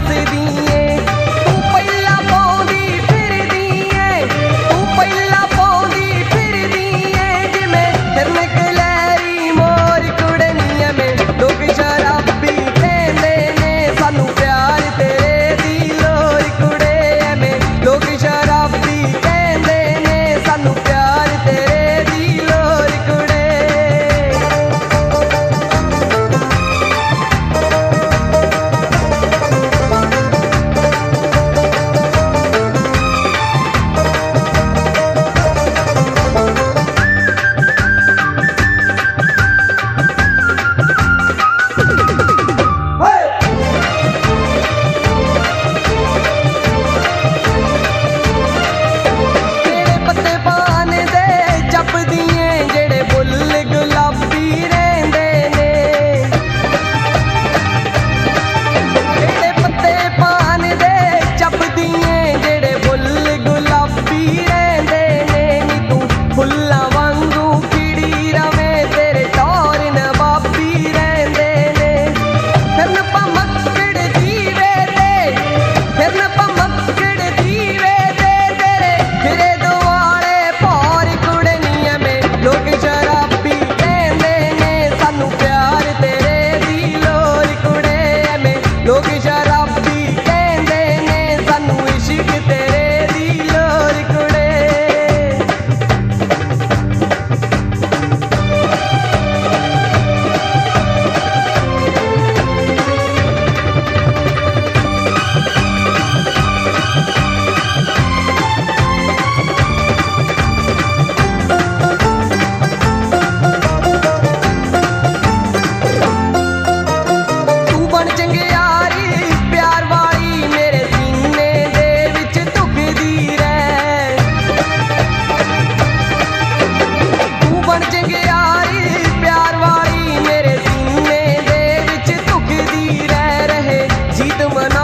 ਦੱਸਦੀ ਏ ਤੂੰ ਪਹਿਲਾਂ ਪਾਉਂਦੀ ਫਿਰਦੀ ਏ ਤੂੰ ਪਹਿਲਾਂ ਪਾਉਂਦੀ ਫਿਰਦੀ ਏ ਜਿਵੇਂ ਹਿਰਨ ਕਲੈਰੀ ਮੋਰ ਕੁੜਨੀਆਂ ਮੈਂ ਲੋਕ ਸ਼ਰਾਬੀ ਕਹਿੰਦੇ ਨੇ ਸਾਨੂੰ ਪਿਆਰ ਤੇਰੇ ਦੀ ਲੋਰ ਕੁੜੇ ਐਵੇਂ ਲੋਕ ਸ਼ਰਾਬੀ ਕਹਿੰਦੇ ਨੇ ਸਾਨੂੰ ਪਿਆਰ ਤੇਰੇ ਦੀ ਲੋਰ ਕੁੜੇ ਜਿਹੜੇ ਬੁੱਲ ਗੁਲਾਬੀ ਰਹਿੰਦੇ ਨੇ ਜਿਹੜੇ ਪੱਤੇ ਪਾਨ ਦੇ ਚੱਪਦੀਆਂ ਜਿਹੜੇ ਬੁੱਲ ਗੁਲਾਬੀ ਰਹਿੰਦੇ ਨੇ ਨੀ ਤੂੰ ਫੁੱਲਾਂ ਵਾਂਗੂ ਖਿੜੀ ਰਵੇਂ ਤੇਰੇ ਟੌਰ ਨਵਾਬੀ ਰਹਿੰਦੇ ਨੇ ਫਿਰਨ ਭਮੱਕੜ ਦੀਵੇ ਤੇ ਫਿਰਨ ਭਮੱਕੜ ਦੀਵੇ ਤੇ ਤੇਰੇ ਫਿਰੇ ਦੁਆਲੇ ਭੌਰ ਕੁੜਨੀਆਂ ਮੇ ਲੋਕ ਸ਼ਰਾਬੀ ਕਹਿੰਦੇ ਨੇ ਸਾਨੂੰ ਪਿਆਰ ਤੇਰੇ ਦੀ ਲੋਰ ਕੁੜੇ ਐਵੇਂ ਲੋਕ ਸ਼ਰਾਬੀ ਕਹਿੰਦੇ ਨੇ ਸਾਨੂੰ ਇਸ਼ਕ ਤੇਰੇ ਦੀ ਲੋਰ ਕੁੜੇ ਤੂੰ ਬਣ ਚੰਗਿਆਰੀ ਪਿਆਰ ਵਾਲੀ ਮੇਰੇ ਸੀਨੇ ਦੇ ਵਿੱਚ ਧੁਖਦੀ ਰਹਿ ਤੂੰ ਬਣ ਚੰਗਿਆਰੀ ਪਿਆਰ ਵਾਲੀ ਮੇਰੇ ਸੀਨੇ ਦੇ ਵਿੱਚ ਧੁਖਦੀ ਰਹਿ ਰਹੇ ਜੀਤ ਮਨਾ